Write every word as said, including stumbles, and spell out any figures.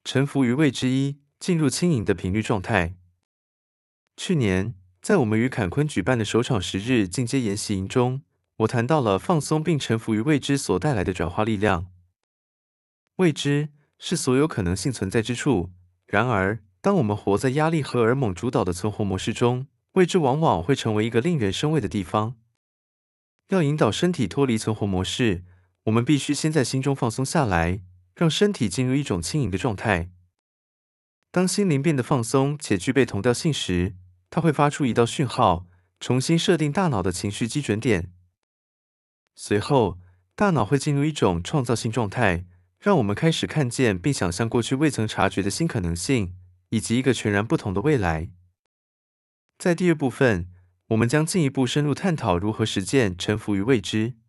臣服于未知一，进入轻盈的频率状态。去年，在我们与坎昆举办的首场十日进阶研习营中，我谈到了放松并臣服于未知所带来的转化力量。未知是所有可能性存在之处，然而，当我们活在压力荷尔蒙主导的存活模式中，未知往往会成为一个令人生畏的地方。要引导身体脱离存活模式，我们必须先在心中放松下来，让身体进入一种轻盈的状态。当心灵变得放松且具备同调性时，它会发出一道讯号，重新设定大脑的情绪基准点。随后，大脑会进入一种创造性状态，让我们开始看见并想象过去未曾察觉的新可能性，以及一个全然不同的未来。在第二部分，我们将进一步深入探讨如何实践臣服于未知。